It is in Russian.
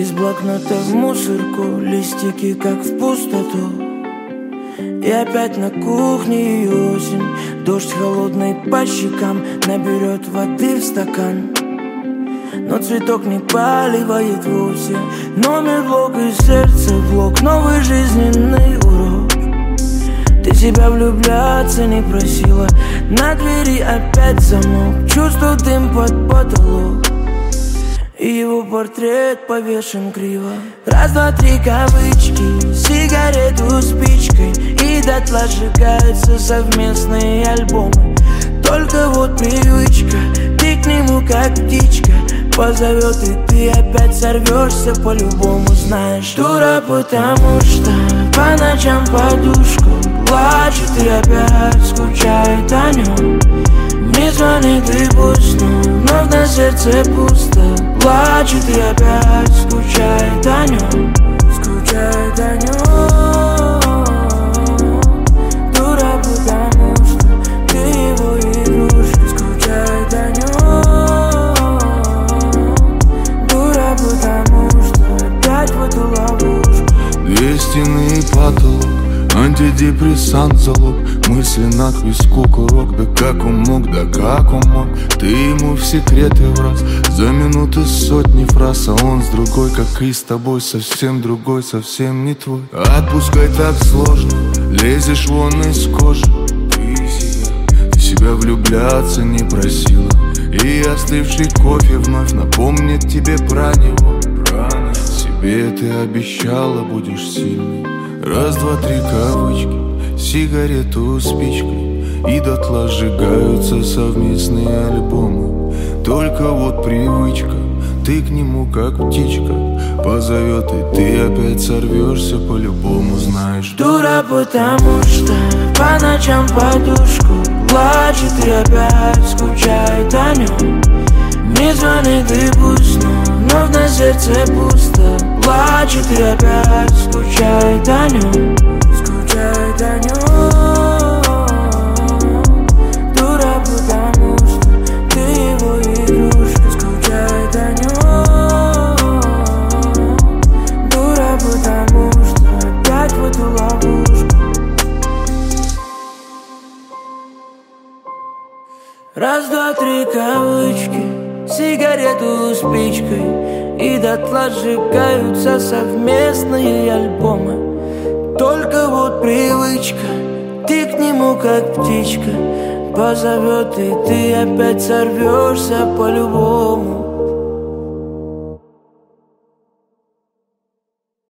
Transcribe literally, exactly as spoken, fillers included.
Из блокнота в мусорку, листики как в пустоту. И опять на кухне и осень. Дождь холодный по щекам наберет воды в стакан. Но цветок не поливает вовсе. Номер блок и сердце в блок. Новый жизненный урок. Ты себя влюбляться не просила. На двери опять замок. Чувствую дым под потолок. И его портрет повешен криво. Раз, два, три кавычки, сигарету спичкой. И дотла сжигаются совместные альбомы. Только вот привычка, ты к нему как птичка. Позовет, и ты опять сорвешься по-любому, знаешь. Дура, потому что по ночам подушку плачет и опять скучает о нем. Не звонит и пусть, но вновь на сердце пусто. Плачет и опять скучает о нем. Скучает о нем. Дура, потому что ты его игрушка. Скучает о нем. Дура, потому что опять в эту ловушку. Две стены и потолок, антидепрессант залог. Мысли на виску курок. Да как он мог, да как он мог. Ты ему в секреты враз. За минуты сотни фраз. А он с другой, как и с тобой. Совсем другой, совсем не твой. Отпускай так сложно. Лезешь вон из кожи. Ты себя, ты себя влюбляться не просила. И остывший кофе вновь напомнит тебе про него. Себе ты обещала, будешь сильной. Раз, два, три кавычки, сигарету спичкой. И дотла сжигаются совместные альбомы. Только вот привычка, ты к нему как птичка. Позовет, и ты опять сорвешься по-любому, знаешь. Дура, потому что по ночам подушку плачет и опять скучает о нем. Не звонит и пусть, но вновь на сердце пусто. Плачет и опять скучает о нем. Скучает о нем. Дура, потому что ты его игрушка. Скучает о нем. Дура, потому что опять в эту ловушку. Раз, два, три кавычки, сигарету спичкой. И дотла сжигаются совместные альбомы. Только вот привычка, ты к нему как птичка. Позовет, и ты опять сорвешься по-любому.